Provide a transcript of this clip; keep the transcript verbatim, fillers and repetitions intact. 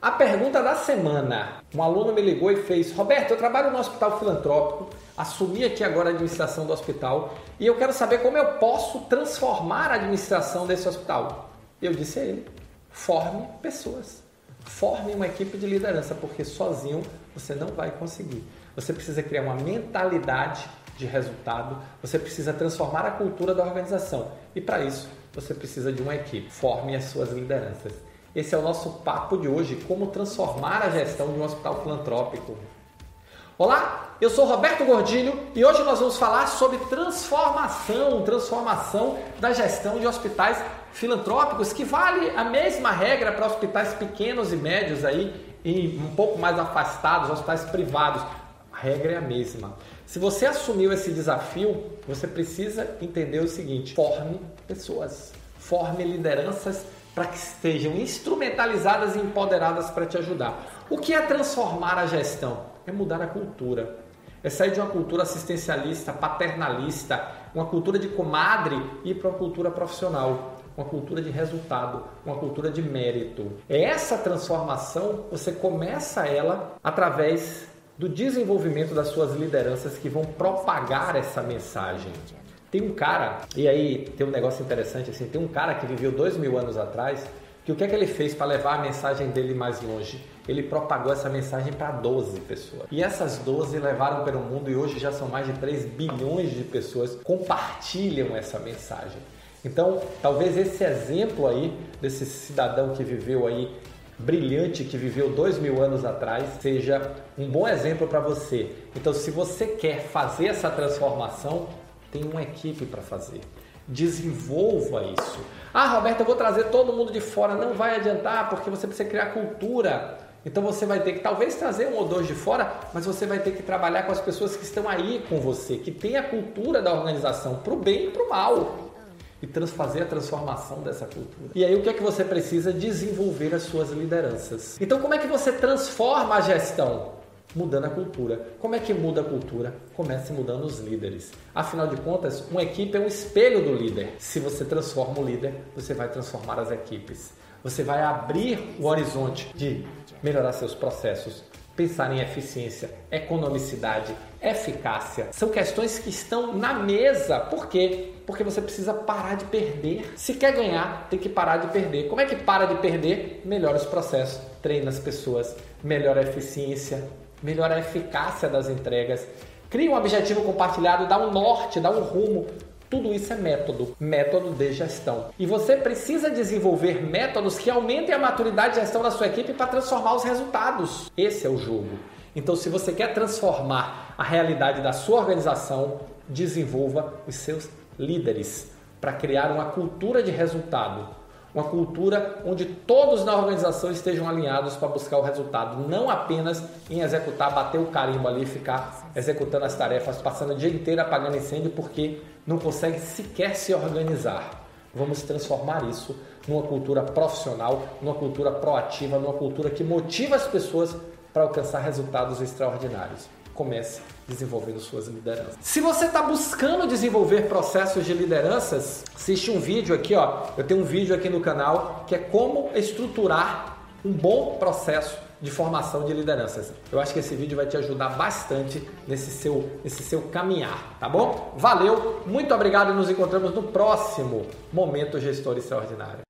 A pergunta da semana. Um aluno me ligou e fez: Roberto, eu trabalho no hospital filantrópico, assumi aqui agora a administração do hospital e eu quero saber como eu posso transformar a administração desse hospital. Eu disse a ele: forme pessoas, forme uma equipe de liderança, porque sozinho você não vai conseguir. Você precisa criar uma mentalidade de resultado, você precisa transformar a cultura da organização e para isso você precisa de uma equipe. Forme as suas lideranças. Esse é o nosso papo de hoje, como transformar a gestão de um hospital filantrópico. Olá, eu sou Roberto Gordilho e hoje nós vamos falar sobre transformação, transformação da gestão de hospitais filantrópicos, que vale a mesma regra para hospitais pequenos e médios aí, e um pouco mais afastados, hospitais privados. A regra é a mesma. Se você assumiu esse desafio, você precisa entender o seguinte: forme pessoas, forme lideranças para que estejam instrumentalizadas e empoderadas para te ajudar. O que é transformar a gestão? É mudar a cultura. É sair de uma cultura assistencialista, paternalista, uma cultura de comadre e ir para uma cultura profissional, uma cultura de resultado, uma cultura de mérito. Essa transformação, você começa ela através do desenvolvimento das suas lideranças que vão propagar essa mensagem. Tem um cara, e aí tem um negócio interessante assim, tem um cara que viveu dois mil anos atrás, que o que é que ele fez para levar a mensagem dele mais longe? Ele propagou essa mensagem para doze pessoas. E essas doze levaram pelo mundo e hoje já são mais de três bilhões de pessoas que compartilham essa mensagem. Então, talvez esse exemplo aí, desse cidadão que viveu aí, brilhante, que viveu dois mil anos atrás, seja um bom exemplo para você. Então, se você quer fazer essa transformação, tem uma equipe para fazer. Desenvolva isso. Ah, Roberto, eu vou trazer todo mundo de fora. Não vai adiantar, porque você precisa criar cultura. Então você vai ter que talvez trazer um ou dois de fora, mas você vai ter que trabalhar com as pessoas que estão aí com você, que tem a cultura da organização, para o bem e para o mal. E fazer a transformação dessa cultura. E aí o que é que você precisa? Desenvolver as suas lideranças. Então como é que você transforma a gestão? Mudando a cultura. Como é que muda a cultura? Comece mudando os líderes. Afinal de contas, uma equipe é um espelho do líder. Se você transforma o líder, você vai transformar as equipes. Você vai abrir o horizonte de melhorar seus processos, pensar em eficiência, economicidade, eficácia. São questões que estão na mesa. Por quê? Porque você precisa parar de perder. Se quer ganhar, tem que parar de perder. Como é que para de perder? Melhora os processos, treina as pessoas, melhora a eficiência, melhora a eficácia das entregas, cria um objetivo compartilhado, dá um norte, dá um rumo. Tudo isso é método, método de gestão. E você precisa desenvolver métodos que aumentem a maturidade de gestão da sua equipe para transformar os resultados. Esse é o jogo. Então, se você quer transformar a realidade da sua organização, desenvolva os seus líderes para criar uma cultura de resultado. Uma cultura onde todos na organização estejam alinhados para buscar o resultado, não apenas em executar, bater o carimbo ali e ficar executando as tarefas, passando o dia inteiro apagando incêndio porque não consegue sequer se organizar. Vamos transformar isso numa cultura profissional, numa cultura proativa, numa cultura que motiva as pessoas para alcançar resultados extraordinários. Comece desenvolvendo suas lideranças. Se você está buscando desenvolver processos de lideranças, assiste um vídeo aqui, ó. Eu tenho um vídeo aqui no canal que é como estruturar um bom processo de formação de lideranças. Eu acho que esse vídeo vai te ajudar bastante nesse seu, nesse seu caminhar, tá bom? Valeu, muito obrigado e nos encontramos no próximo Momento Gestor Extraordinário.